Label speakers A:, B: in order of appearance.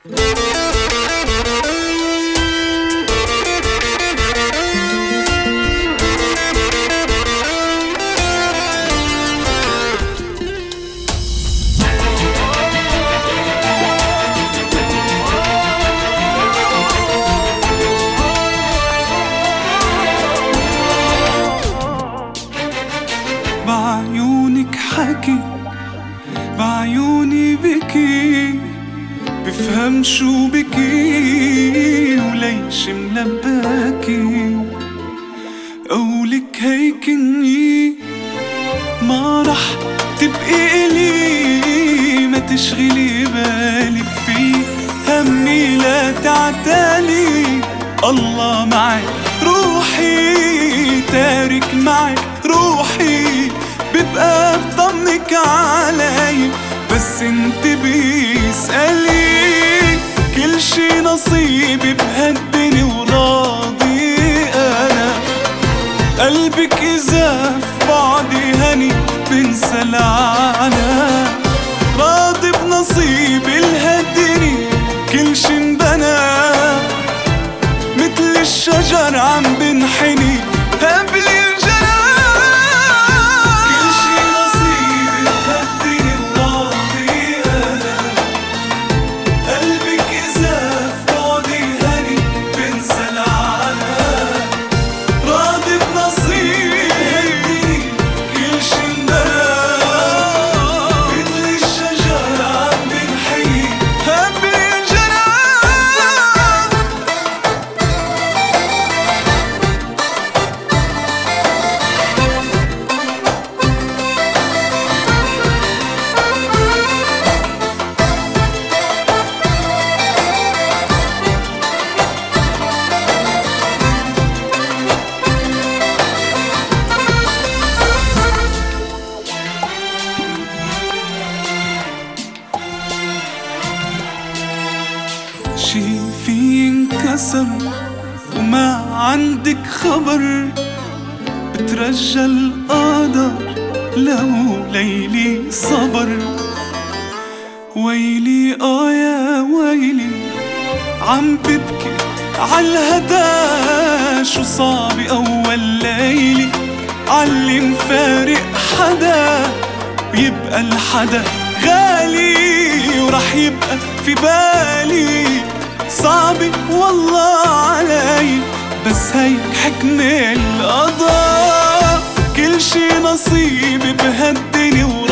A: بعيونك حكي، بعيوني بكي، بفهم شو بكي وليش ملباكي. قولك هيك اني ما رح تبقي إلي، ما تشغلي بالك في همي لا تعتالي. الله معك روحي، تارك معك روحي، ببقى بضمك علي بس انت بيسألي. كل شي نصيبي بهالدنيا وراضي انا، قلبك اذا في بعدي هني بنسى العنا. راضي بنصيبي لهالدنيا كل شي انبنى، مثل الشجر عم بنحني قبل شي في انكسر وما عندك خبر، بترجى القدر لو ليلي صبر. ويلي يا ويلي عم ببكي عالهدى، شو صعب أول ليلي عاللي مفارق حدا، ويبقى الحدا غالي ورح يبقى في بالي. صعبة والله علي بس هيك حكم القضاء، كل شي نصيبي بهالدنيا.